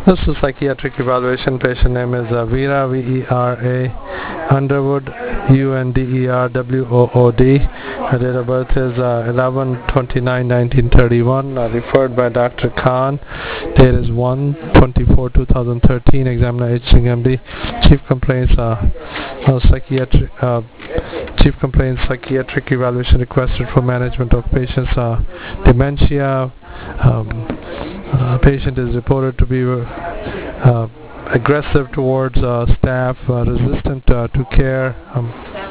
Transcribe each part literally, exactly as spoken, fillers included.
This is psychiatric evaluation. Patient name is uh, Vera, V E R A, Underwood, U N D E R W O O D. Her date of birth is uh, eleven twenty-nine nineteen thirty-one. Uh, referred by Doctor Khan. Date is one twenty-four two thousand thirteen. Examiner H. Singh M D. Chief complaints uh, uh, psychiatric uh, Chief complaints psychiatric evaluation requested for management of patients uh, dementia. Um, uh, patient is reported to be uh, aggressive towards uh, staff, uh, resistant uh, to care. Um,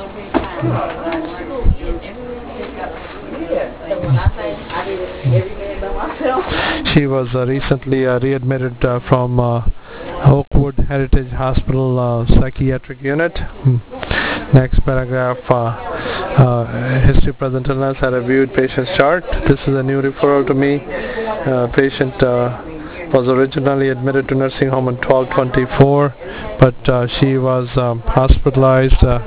she was uh, recently uh, readmitted uh, from uh, Oakwood Heritage Hospital uh, psychiatric unit. Hmm. Next paragraph, uh, uh, history present illness. I reviewed patient's chart. This is a new referral to me. Uh, patient uh, was originally admitted to nursing home in twelve twenty-four, but uh, she was um, hospitalized uh,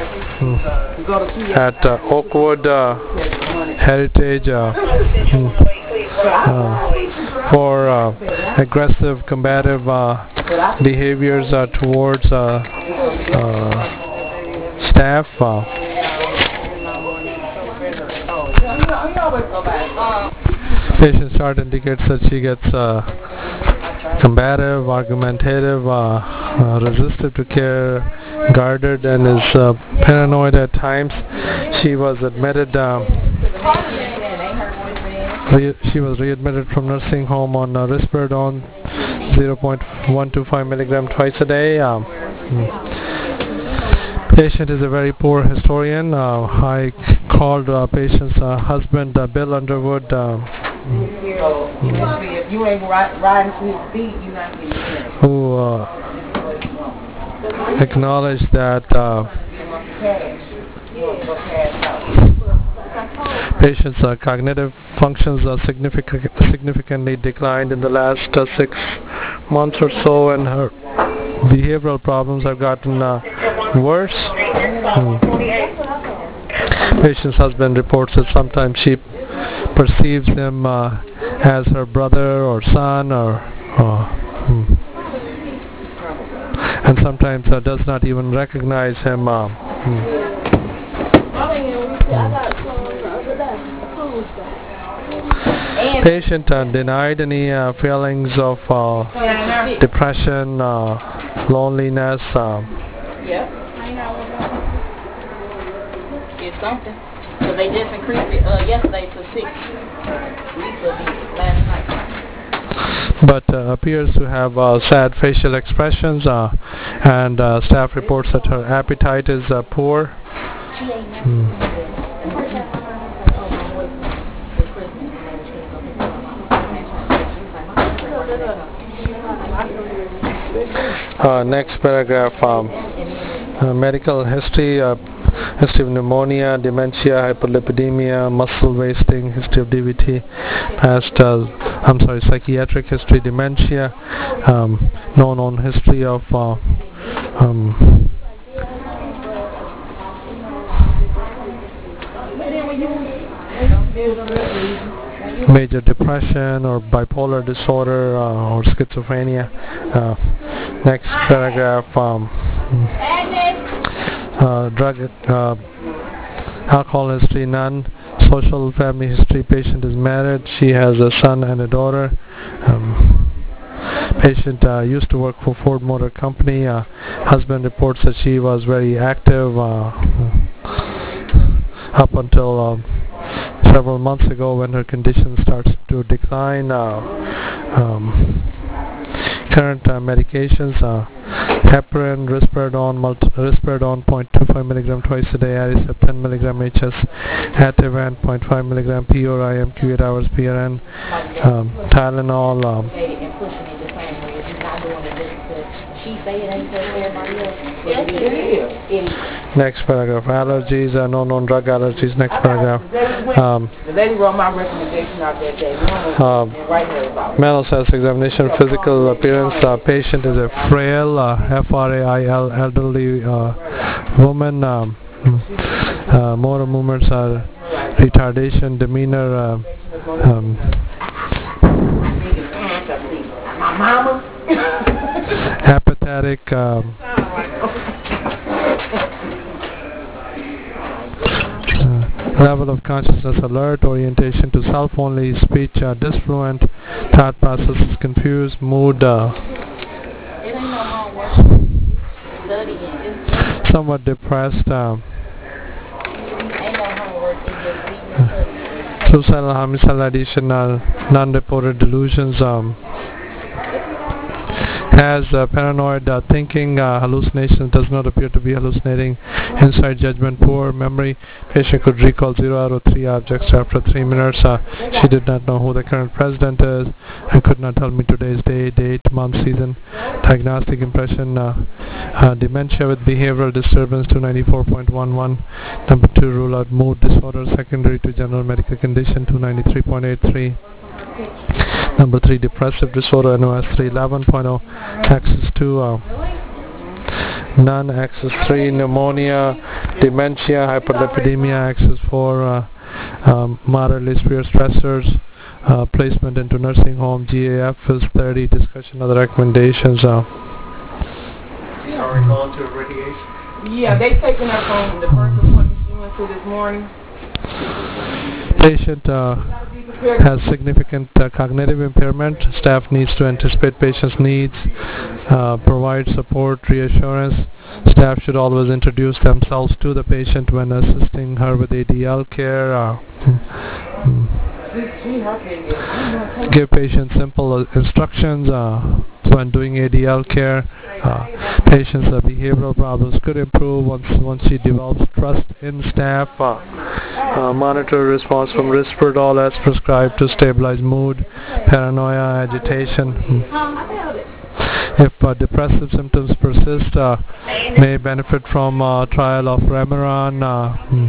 at uh, Oakwood uh, Heritage uh, uh, for uh, aggressive, combative uh, behaviors uh, towards uh, uh, staff. Uh, patient chart indicates that she gets uh, combative, argumentative, uh, uh, resistive to care, guarded, and is uh, paranoid at times. She was admitted. Uh, re- she was readmitted from nursing home on uh, risperidone, zero point one two five milligram twice a day. Um, Patient is a very poor historian. Uh, I called uh, patient's uh, husband, uh, Bill Underwood. Uh, who uh, acknowledged that uh, patient's uh, cognitive functions are significant, significantly declined in the last uh, six months or so, and her behavioral problems have gotten uh, worse. Hmm. Patient's husband reports that sometimes she perceives him uh, as her brother or son, or uh, hmm. and sometimes uh, does not even recognize him. Uh, hmm. Hmm. Patient uh, denied any uh, feelings of uh, depression, uh, loneliness. Uh, yeah. It's something. So they just increased it uh, yesterday to six. Last night. But uh, appears to have uh, sad facial expressions, uh, and uh, staff reports that her appetite is uh, poor. Hmm. Uh, next paragraph, um, uh, medical history, uh, history of pneumonia, dementia, hyperlipidemia, muscle wasting, history of D V T, past, uh, I'm sorry, psychiatric history, dementia, um, no known history of uh, um, major depression or bipolar disorder uh, or schizophrenia. Uh, next paragraph, um, uh, drug, uh, alcohol history, none. Social family history, patient is married. She has a son and a daughter. Um, patient uh, used to work for Ford Motor Company. Uh, husband reports that she was very active uh, up until uh, several months ago when her condition starts to decline. Uh, um, current uh, medications, uh, heparin, risperidone, multi- risperidone zero point two five milligram twice a day, Aricept ten milligram H S, Ativan zero point five milligram P O R I M Q eight hours P R N, um, Tylenol. Um, Next paragraph, allergies, uh, no known drug allergies. Next paragraph. Um, the lady wrote my recommendation out that day. Uh, mental status examination, physical appearance. Uh, patient is a frail, uh, F R A I L, elderly uh, woman. Um, uh, motor movements are retardation, demeanor. Uh, um, My mama. Apathetic, um, uh, level of consciousness alert, orientation to self-only, speech uh, disfluent, thought process is confused, mood uh, It ain't no homework. Studying. It's somewhat depressed, um, ain't no homework. It's just reading and studying. suicidal, homicidal, additional, non-reported delusions, um, has uh, paranoid uh, thinking, uh, hallucinations, does not appear to be hallucinating, insight judgment, poor memory. Patient could recall zero out of three objects after three minutes. Uh, she did not know who the current president is and could not tell me today's day, date, month, season. Diagnostic impression, uh, uh, dementia with behavioral disturbance, two ninety-four point one one. Number two, rule out mood disorder secondary to general medical condition, two ninety-three point eight three. Number three, depressive disorder, N O S three eleven point zero, axis two, uh, none, axis three, pneumonia, dementia, hyperlipidemia, axis four, uh, um, moderately severe stressors, uh, placement into nursing home, G A F is thirty, discussion of the recommendations. Uh, Are we going to radiation? Yeah, they taking her from the first appointment she went to this morning. patient uh, has significant uh, cognitive impairment. Staff needs to anticipate patient's needs, uh, provide support, reassurance. Staff should always introduce themselves to the patient when assisting her with A D L care. Uh, give patient simple uh, instructions uh, when doing A D L care. Uh, patient's uh, behavioral problems could improve once once she develops trust in staff. Uh, uh, monitor response from Risperdal as prescribed to stabilize mood, paranoia, agitation. If uh, depressive symptoms persist, uh, may benefit from uh, trial of Remeron. Uh, hmm.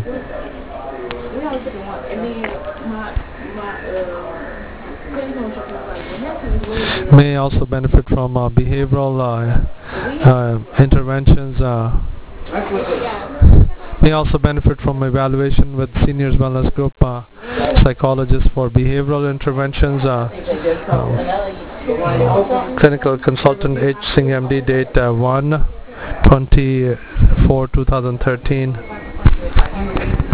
May also benefit from uh, behavioral uh, uh, interventions. Uh, may also benefit from evaluation with seniors wellness group uh, psychologists for behavioral interventions. Uh, um, clinical consultant H. Singh M D, date uh, one twenty-four two thousand thirteen.